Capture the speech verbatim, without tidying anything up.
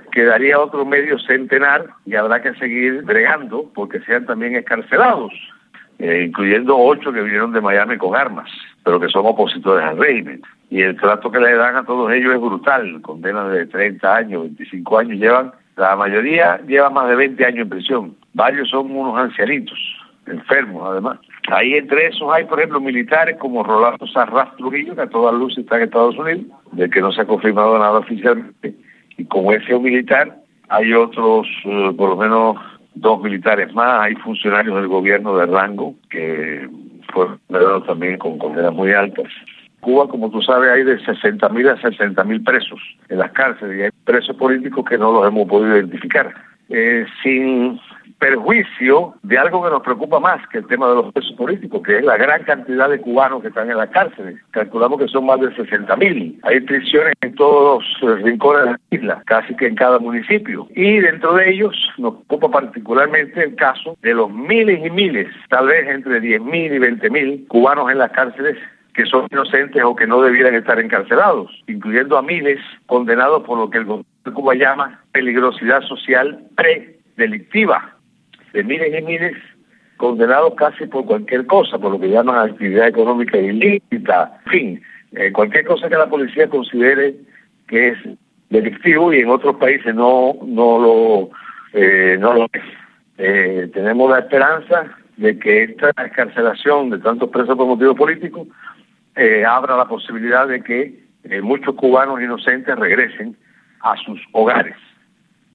quedaría otro medio centenar y habrá que seguir bregando porque sean también excarcelados, eh, incluyendo ocho que vinieron de Miami con armas, pero que son opositores al régimen. Y el trato que le dan a todos ellos es brutal, condenas de treinta años, veinticinco años llevan, la mayoría lleva más de veinte años en prisión, varios son unos ancianitos, enfermos además. Ahí entre esos hay, por ejemplo, militares como Rolando Sarraz Trujillo, que a todas luces está en Estados Unidos, de que no se ha confirmado nada oficialmente, y como ese un militar, hay otros, uh, por lo menos dos militares más, hay funcionarios del gobierno de rango, que fueron condenados también con condenas muy altas. Cuba, como tú sabes, hay de sesenta mil a sesenta mil presos en las cárceles, y hay presos políticos que no los hemos podido identificar. Eh, sin perjuicio de algo que nos preocupa más que el tema de los presos políticos, que es la gran cantidad de cubanos que están en las cárceles. Calculamos que son más de sesenta mil. Hay prisiones en todos los rincones de la isla, casi que en cada municipio. Y dentro de ellos nos preocupa particularmente el caso de los miles y miles, tal vez entre diez mil y veinte mil cubanos en las cárceles que son inocentes o que no debieran estar encarcelados, incluyendo a miles condenados por lo que el gobierno de Cuba llama peligrosidad social predelictiva, de miles y miles condenados casi por cualquier cosa, por lo que llaman actividad económica ilícita, en fin, eh, cualquier cosa que la policía considere que es delictivo y en otros países no no lo eh, no lo es. Eh, tenemos la esperanza de que esta excarcelación de tantos presos por motivos políticos eh, abra la posibilidad de que eh, muchos cubanos inocentes regresen a sus hogares.